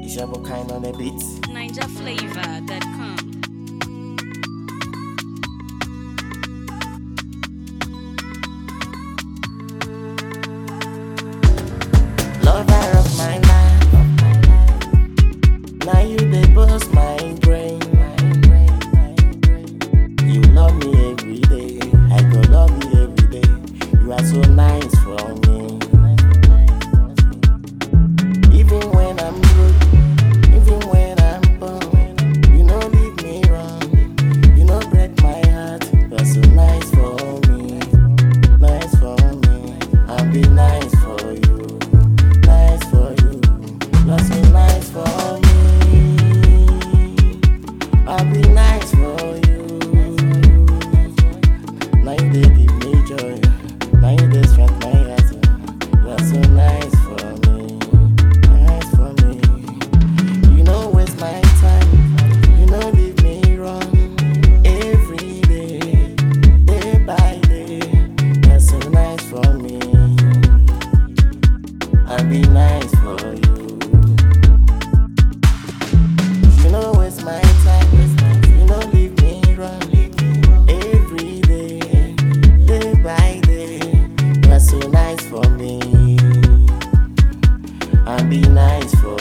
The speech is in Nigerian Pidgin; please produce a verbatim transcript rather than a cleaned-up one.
It's your kind on the beat. Niger Flavor dot com. Lover of my life, now you they bust my brain. You love me every day, I go love you every day. You are so nice for me. Even when I'm broke, even when I'm poor, you know leave me wrong, you know break my heart. You are so nice for me, nice for me. I'll be nice for you. Nice for you, lost me nice for me. I'll be nice for you. Now you they give me joy, now you they strength my heart. You're so nice for me, nice for me. You know waste my time, you know leave me wrong. Every day, day by day, you're so nice for me. I'll be nice for you. You know waste my time, you know leave me wrong. Every day, day by day, you're so nice for me. I'll be nice for